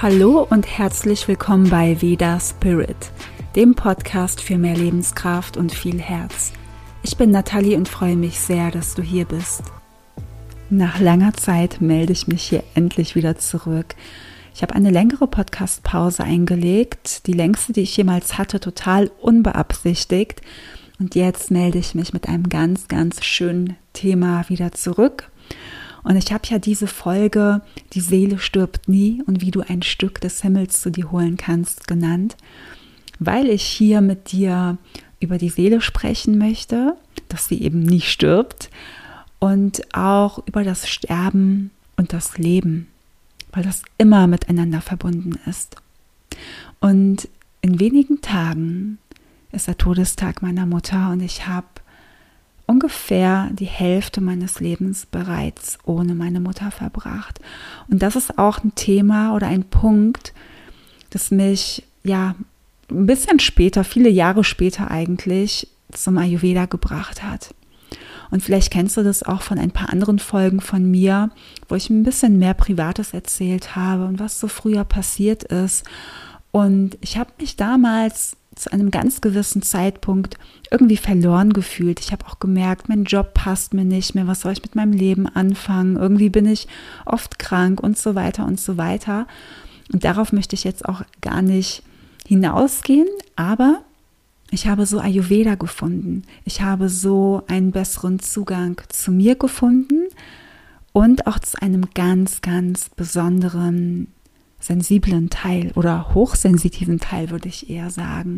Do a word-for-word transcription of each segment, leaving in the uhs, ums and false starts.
Hallo und herzlich willkommen bei Veda Spirit, dem Podcast für mehr Lebenskraft und viel Herz. Ich bin Nathalie und freue mich sehr, dass du hier bist. Nach langer Zeit melde ich mich hier endlich wieder zurück. Ich habe eine längere Podcast-Pause eingelegt, die längste, die ich jemals hatte, total unbeabsichtigt. Und jetzt melde ich mich mit einem ganz, ganz schönen Thema wieder zurück. Und ich habe ja diese Folge "Die Seele stirbt nie" und wie du ein Stück des Himmels zu dir holen kannst genannt, weil ich hier mit dir über die Seele sprechen möchte, dass sie eben nie stirbt, und auch über das Sterben und das Leben, weil das immer miteinander verbunden ist. Und in wenigen Tagen ist der Todestag meiner Mutter und ich habe ungefähr die Hälfte meines Lebens bereits ohne meine Mutter verbracht. Und das ist auch ein Thema oder ein Punkt, das mich ja ein bisschen später, viele Jahre später eigentlich, zum Ayurveda gebracht hat. Und vielleicht kennst du das auch von ein paar anderen Folgen von mir, wo ich ein bisschen mehr Privates erzählt habe und was so früher passiert ist. Und ich habe mich damals zu einem ganz gewissen Zeitpunkt irgendwie verloren gefühlt. Ich habe auch gemerkt, mein Job passt mir nicht mehr, was soll ich mit meinem Leben anfangen? Irgendwie bin ich oft krank und so weiter und so weiter. Und darauf möchte ich jetzt auch gar nicht hinausgehen, aber ich habe so Ayurveda gefunden. Ich habe so einen besseren Zugang zu mir gefunden und auch zu einem ganz, ganz besonderen sensiblen Teil oder hochsensitiven Teil, würde ich eher sagen.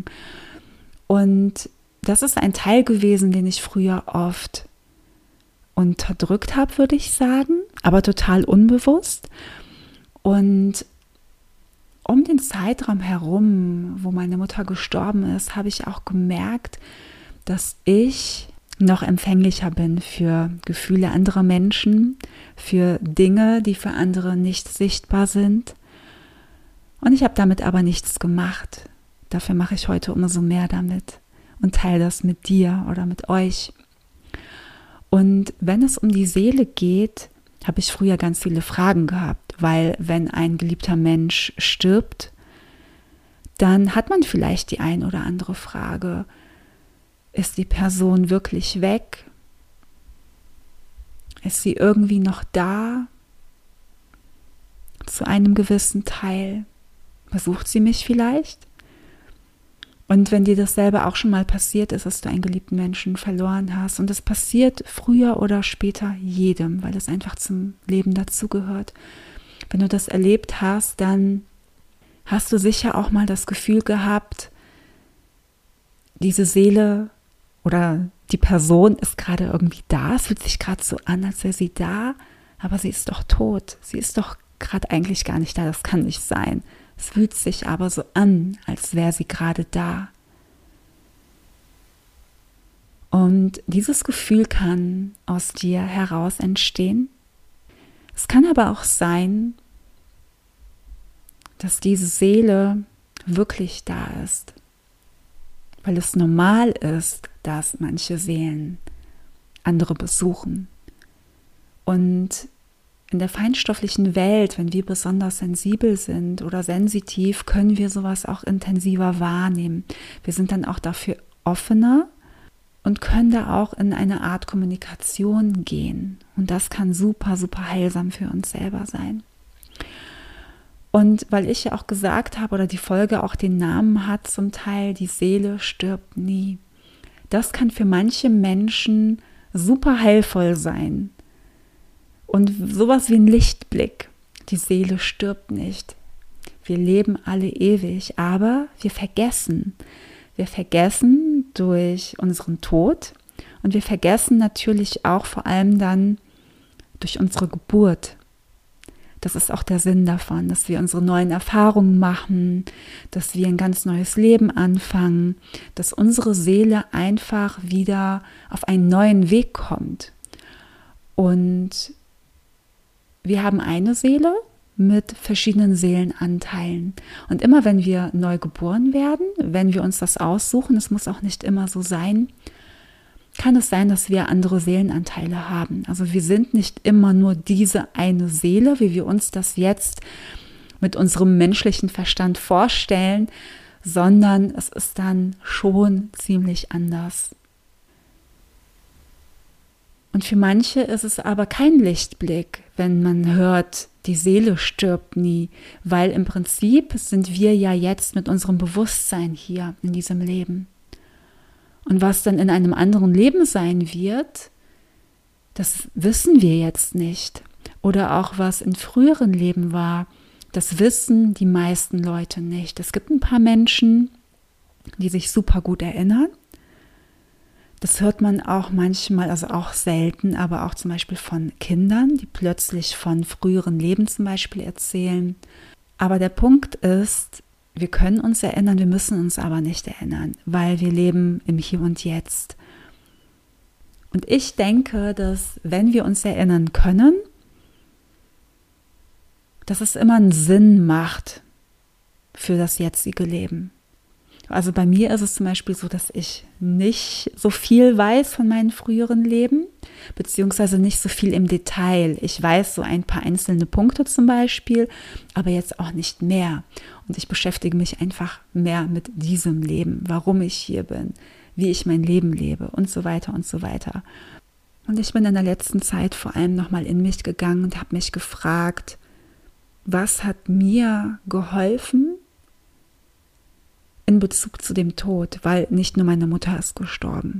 Und das ist ein Teil gewesen, den ich früher oft unterdrückt habe, würde ich sagen, aber total unbewusst. Und um den Zeitraum herum, wo meine Mutter gestorben ist, habe ich auch gemerkt, dass ich noch empfänglicher bin für Gefühle anderer Menschen, für Dinge, die für andere nicht sichtbar sind. Und ich habe damit aber nichts gemacht. Dafür mache ich heute umso mehr damit und teile das mit dir oder mit euch. Und wenn es um die Seele geht, habe ich früher ganz viele Fragen gehabt, weil wenn ein geliebter Mensch stirbt, dann hat man vielleicht die ein oder andere Frage. Ist die Person wirklich weg? Ist sie irgendwie noch da? Zu einem gewissen Teil? Besucht sie mich vielleicht? Und wenn dir das selber auch schon mal passiert ist, dass du einen geliebten Menschen verloren hast, und es passiert früher oder später jedem, weil es einfach zum Leben dazugehört. Wenn du das erlebt hast, dann hast du sicher auch mal das Gefühl gehabt, diese Seele oder die Person ist gerade irgendwie da. Es fühlt sich gerade so an, als wäre sie da, aber sie ist doch tot. Sie ist doch gerade eigentlich gar nicht da. Das kann nicht sein. Es fühlt sich aber so an, als wäre sie gerade da. Und dieses Gefühl kann aus dir heraus entstehen. Es kann aber auch sein, dass diese Seele wirklich da ist, weil es normal ist, dass manche Seelen andere besuchen. Und in der feinstofflichen Welt, wenn wir besonders sensibel sind oder sensitiv, können wir sowas auch intensiver wahrnehmen. Wir sind dann auch dafür offener und können da auch in eine Art Kommunikation gehen. Und das kann super, super heilsam für uns selber sein. Und weil ich ja auch gesagt habe, oder die Folge auch den Namen hat zum Teil, die Seele stirbt nie. Das kann für manche Menschen super heilvoll sein. Und sowas wie ein Lichtblick. Die Seele stirbt nicht. Wir leben alle ewig, aber wir vergessen. Wir vergessen durch unseren Tod und wir vergessen natürlich auch vor allem dann durch unsere Geburt. Das ist auch der Sinn davon, dass wir unsere neuen Erfahrungen machen, dass wir ein ganz neues Leben anfangen, dass unsere Seele einfach wieder auf einen neuen Weg kommt. Und wir haben eine Seele mit verschiedenen Seelenanteilen. Und immer wenn wir neu geboren werden, wenn wir uns das aussuchen, es muss auch nicht immer so sein, kann es sein, dass wir andere Seelenanteile haben. Also wir sind nicht immer nur diese eine Seele, wie wir uns das jetzt mit unserem menschlichen Verstand vorstellen, sondern es ist dann schon ziemlich anders. Und für manche ist es aber kein Lichtblick, wenn man hört, die Seele stirbt nie, weil im Prinzip sind wir ja jetzt mit unserem Bewusstsein hier in diesem Leben. Und was dann in einem anderen Leben sein wird, das wissen wir jetzt nicht. Oder auch was in früheren Leben war, das wissen die meisten Leute nicht. Es gibt ein paar Menschen, die sich super gut erinnern. Das hört man auch manchmal, also auch selten, aber auch zum Beispiel von Kindern, die plötzlich von früheren Leben zum Beispiel erzählen. Aber der Punkt ist, wir können uns erinnern, wir müssen uns aber nicht erinnern, weil wir leben im Hier und Jetzt. Und ich denke, dass wenn wir uns erinnern können, dass es immer einen Sinn macht für das jetzige Leben. Also bei mir ist es zum Beispiel so, dass ich nicht so viel weiß von meinen früheren Leben, beziehungsweise nicht so viel im Detail. Ich weiß so ein paar einzelne Punkte zum Beispiel, aber jetzt auch nicht mehr. Und ich beschäftige mich einfach mehr mit diesem Leben, warum ich hier bin, wie ich mein Leben lebe und so weiter und so weiter. Und ich bin in der letzten Zeit vor allem nochmal in mich gegangen und habe mich gefragt, was hat mir geholfen in Bezug zu dem Tod, weil nicht nur meine Mutter ist gestorben.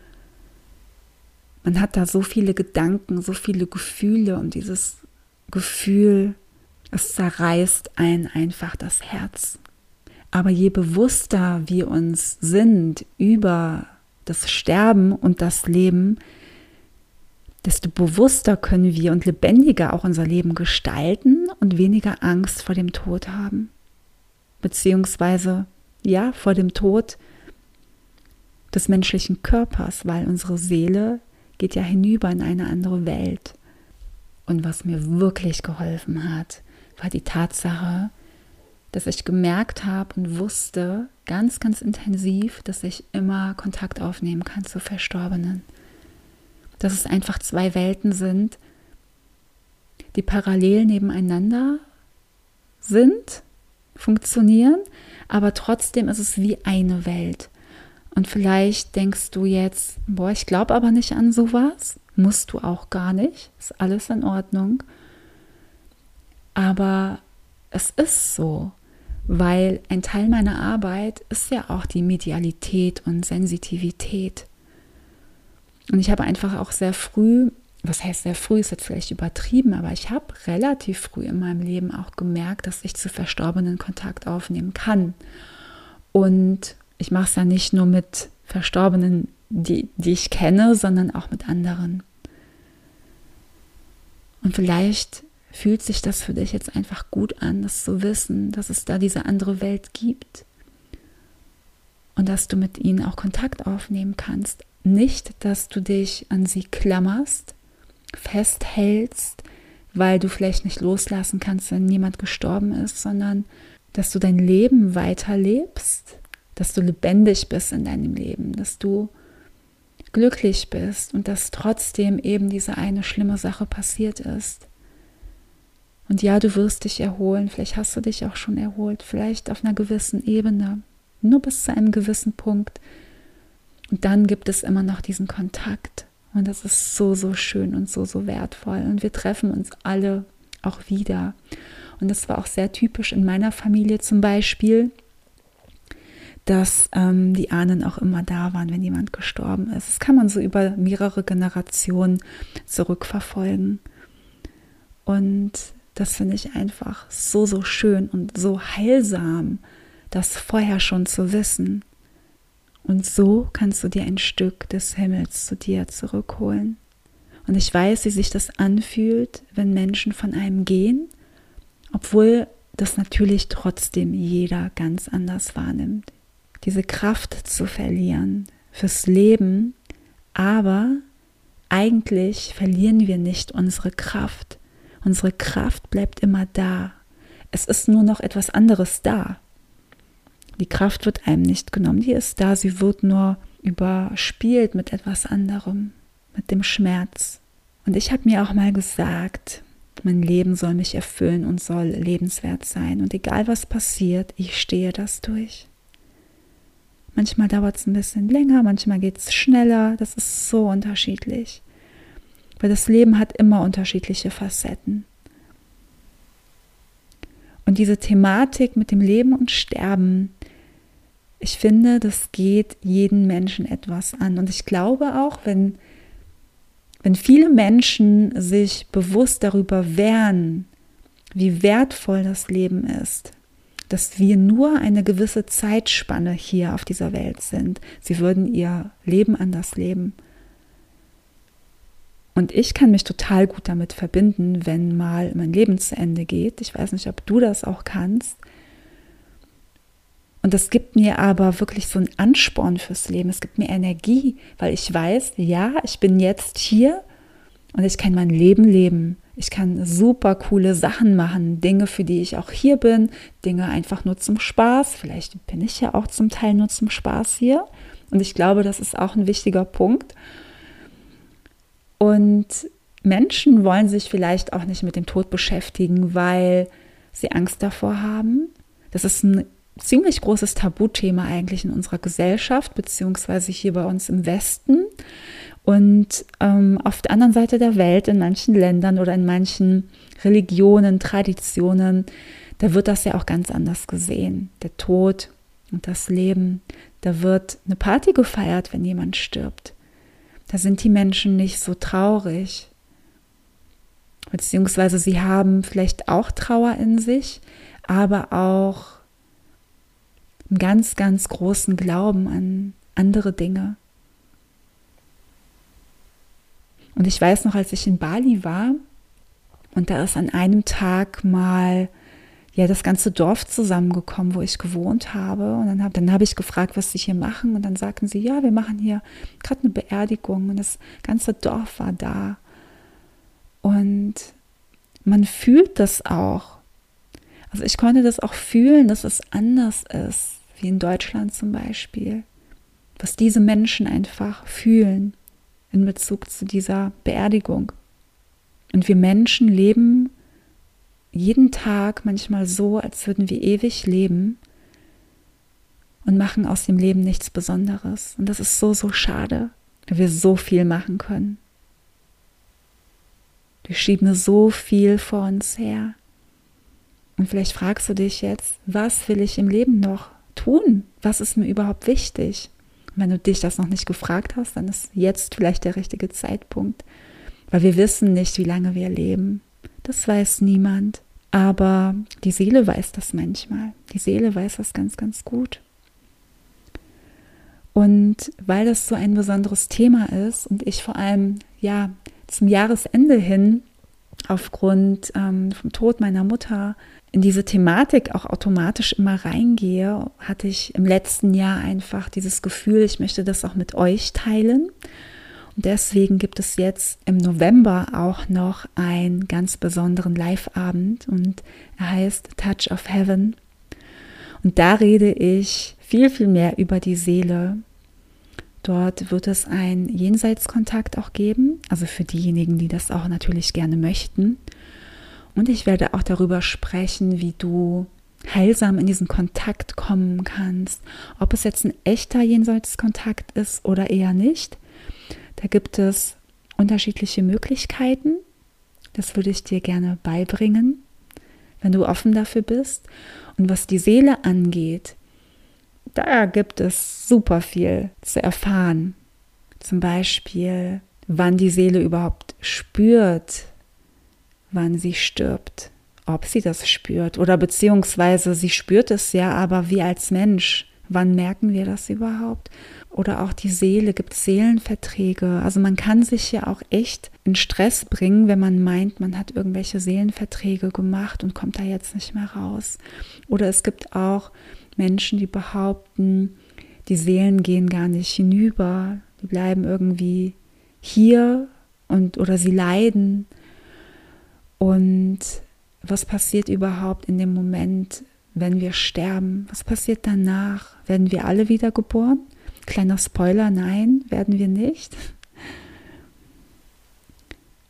Man hat da so viele Gedanken, so viele Gefühle und dieses Gefühl, es zerreißt einen einfach das Herz. Aber je bewusster wir uns sind über das Sterben und das Leben, desto bewusster können wir und lebendiger auch unser Leben gestalten und weniger Angst vor dem Tod haben. Beziehungsweise, ja, vor dem Tod des menschlichen Körpers, weil unsere Seele geht ja hinüber in eine andere Welt. Und was mir wirklich geholfen hat, war die Tatsache, dass ich gemerkt habe und wusste, ganz, ganz intensiv, dass ich immer Kontakt aufnehmen kann zu Verstorbenen. Dass es einfach zwei Welten sind, die parallel nebeneinander sind, funktionieren, aber trotzdem ist es wie eine Welt. Und vielleicht denkst du jetzt, boah, ich glaube aber nicht an sowas. Musst du auch gar nicht, ist alles in Ordnung. Aber es ist so, weil ein Teil meiner Arbeit ist ja auch die Medialität und Sensitivität. Und ich habe einfach auch sehr früh, was heißt sehr früh, ist jetzt vielleicht übertrieben, aber ich habe relativ früh in meinem Leben auch gemerkt, dass ich zu Verstorbenen Kontakt aufnehmen kann. Und ich mache es ja nicht nur mit Verstorbenen, die, die ich kenne, sondern auch mit anderen. Und vielleicht fühlt sich das für dich jetzt einfach gut an, das zu wissen, dass es da diese andere Welt gibt und dass du mit ihnen auch Kontakt aufnehmen kannst. Nicht, dass du dich an sie klammerst, festhältst, weil du vielleicht nicht loslassen kannst, wenn jemand gestorben ist, sondern dass du dein Leben weiterlebst, dass du lebendig bist in deinem Leben, dass du glücklich bist und dass trotzdem eben diese eine schlimme Sache passiert ist. Und ja, du wirst dich erholen, vielleicht hast du dich auch schon erholt, vielleicht auf einer gewissen Ebene, nur bis zu einem gewissen Punkt. Und dann gibt es immer noch diesen Kontakt. Und das ist so, so schön und so, so wertvoll. Und wir treffen uns alle auch wieder. Und das war auch sehr typisch in meiner Familie zum Beispiel, dass ähm, die Ahnen auch immer da waren, wenn jemand gestorben ist. Das kann man so über mehrere Generationen zurückverfolgen. Und das finde ich einfach so, so schön und so heilsam, das vorher schon zu wissen. Und so kannst du dir ein Stück des Himmels zu dir zurückholen. Und ich weiß, wie sich das anfühlt, wenn Menschen von einem gehen, obwohl das natürlich trotzdem jeder ganz anders wahrnimmt. Diese Kraft zu verlieren fürs Leben, aber eigentlich verlieren wir nicht unsere Kraft. Unsere Kraft bleibt immer da. Es ist nur noch etwas anderes da. Die Kraft wird einem nicht genommen, die ist da, sie wird nur überspielt mit etwas anderem, mit dem Schmerz. Und ich habe mir auch mal gesagt, Mein Leben soll mich erfüllen und soll lebenswert sein. Und egal was passiert, ich stehe das durch. Manchmal dauert es ein bisschen länger, manchmal geht es schneller. Das ist so unterschiedlich. Weil das Leben hat immer unterschiedliche Facetten. Und diese Thematik mit dem Leben und Sterben, ich finde, das geht jeden Menschen etwas an. Und ich glaube auch, wenn, wenn viele Menschen sich bewusst darüber wären, wie wertvoll das Leben ist, dass wir nur eine gewisse Zeitspanne hier auf dieser Welt sind, sie würden ihr Leben anders leben. Und ich kann mich total gut damit verbinden, wenn mal mein Leben zu Ende geht. Ich weiß nicht, ob du das auch kannst. Und das gibt mir aber wirklich so einen Ansporn fürs Leben. Es gibt mir Energie, weil ich weiß, ja, ich bin jetzt hier und ich kann mein Leben leben. Ich kann super coole Sachen machen, Dinge, für die ich auch hier bin, Dinge einfach nur zum Spaß. Vielleicht bin ich ja auch zum Teil nur zum Spaß hier. Und ich glaube, das ist auch ein wichtiger Punkt. Und Menschen wollen sich vielleicht auch nicht mit dem Tod beschäftigen, weil sie Angst davor haben. Das ist ein ziemlich großes Tabuthema eigentlich in unserer Gesellschaft, beziehungsweise hier bei uns im Westen. Und ähm, auf der anderen Seite der Welt, in manchen Ländern oder in manchen Religionen, Traditionen, da wird das ja auch ganz anders gesehen. Der Tod und das Leben, da wird eine Party gefeiert, wenn jemand stirbt. Da sind die Menschen nicht so traurig. Beziehungsweise sie haben vielleicht auch Trauer in sich, aber auch einen ganz, ganz großen Glauben an andere Dinge. Und ich weiß noch, als ich in Bali war und da ist an einem Tag mal ja das ganze Dorf zusammengekommen, wo ich gewohnt habe. Und dann habe dann hab ich gefragt, was sie hier machen. Und dann sagten sie, ja, wir machen hier gerade eine Beerdigung. Und das ganze Dorf war da. Und man fühlt das auch. Also ich konnte das auch fühlen, dass es anders ist, wie in Deutschland zum Beispiel. Was diese Menschen einfach fühlen in Bezug zu dieser Beerdigung. Und wir Menschen leben jeden Tag manchmal so, als würden wir ewig leben und machen aus dem Leben nichts Besonderes. Und das ist so, so schade, weil wir so viel machen können. Wir schieben so viel vor uns her. Und vielleicht fragst du dich jetzt, was will ich im Leben noch tun? Was ist mir überhaupt wichtig? Und wenn du dich das noch nicht gefragt hast, dann ist jetzt vielleicht der richtige Zeitpunkt, weil wir wissen nicht, wie lange wir leben. Das weiß niemand, aber die Seele weiß das manchmal. Die Seele weiß das ganz, ganz gut. Und weil das so ein besonderes Thema ist und ich vor allem ja zum Jahresende hin aufgrund ähm, vom Tod meiner Mutter in diese Thematik auch automatisch immer reingehe, hatte ich im letzten Jahr einfach dieses Gefühl, ich möchte das auch mit euch teilen. Und deswegen gibt es jetzt im November auch noch einen ganz besonderen Live-Abend und er heißt Touch of Heaven. Und da rede ich viel, viel mehr über die Seele. Dort wird es einen Jenseitskontakt auch geben, also für diejenigen, die das auch natürlich gerne möchten. Und ich werde auch darüber sprechen, wie du heilsam in diesen Kontakt kommen kannst. Ob es jetzt ein echter Jenseitskontakt ist oder eher nicht. Da gibt es unterschiedliche Möglichkeiten. Das würde ich dir gerne beibringen, wenn du offen dafür bist. Und was die Seele angeht, da gibt es super viel zu erfahren. Zum Beispiel, wann die Seele überhaupt spürt, wann sie stirbt, ob sie das spürt oder beziehungsweise sie spürt es ja, aber wir als Mensch, wann merken wir das überhaupt? Oder auch die Seele, gibt es Seelenverträge. Also man kann sich ja auch echt in Stress bringen, wenn man meint, man hat irgendwelche Seelenverträge gemacht und kommt da jetzt nicht mehr raus. Oder es gibt auch Menschen, die behaupten, die Seelen gehen gar nicht hinüber, die bleiben irgendwie hier und oder sie leiden. Und was passiert überhaupt in dem Moment, wenn wir sterben? Was passiert danach? Werden wir alle wiedergeboren? Kleiner Spoiler, nein, werden wir nicht.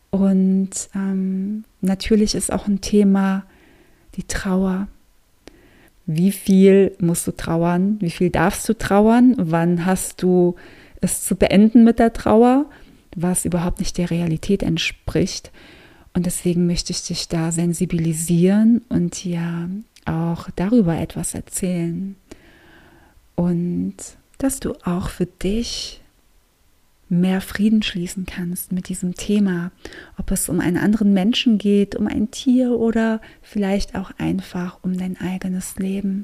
Und ähm, natürlich ist auch ein Thema die Trauer. Wie viel musst du trauern? Wie viel darfst du trauern? Wann hast du es zu beenden mit der Trauer, was überhaupt nicht der Realität entspricht? Und deswegen möchte ich dich da sensibilisieren und ja auch darüber etwas erzählen. Und dass du auch für dich mehr Frieden schließen kannst mit diesem Thema, ob es um einen anderen Menschen geht, um ein Tier oder vielleicht auch einfach um dein eigenes Leben.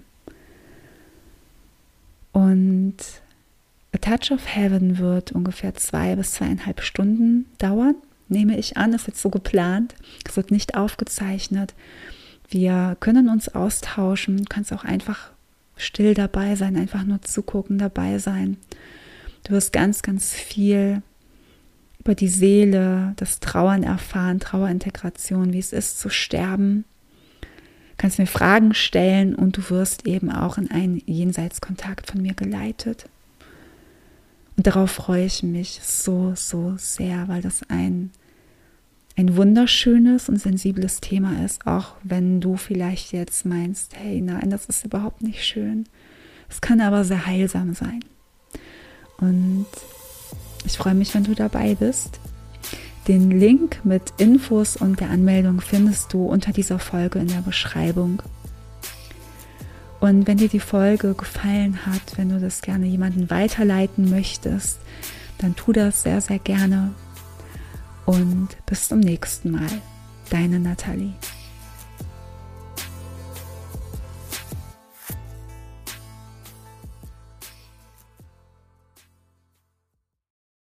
Und A Touch of Heaven wird ungefähr zwei bis zweieinhalb Stunden dauern, nehme ich an, ist jetzt so geplant. Es wird nicht aufgezeichnet. Wir können uns austauschen, du kannst auch einfach still dabei sein, einfach nur zugucken, dabei sein. Du wirst ganz, ganz viel über die Seele, das Trauern erfahren, Trauerintegration, wie es ist zu sterben. Du kannst mir Fragen stellen und du wirst eben auch in einen Jenseitskontakt von mir geleitet. Und darauf freue ich mich so, so sehr, weil das ein, ein wunderschönes und sensibles Thema ist, auch wenn du vielleicht jetzt meinst, hey, nein, das ist überhaupt nicht schön. Es kann aber sehr heilsam sein. Und ich freue mich, wenn du dabei bist. Den Link mit Infos und der Anmeldung findest du unter dieser Folge in der Beschreibung. Und wenn dir die Folge gefallen hat, wenn du das gerne jemanden weiterleiten möchtest, dann tu das sehr, sehr gerne. Und bis zum nächsten Mal. Deine Nathalie.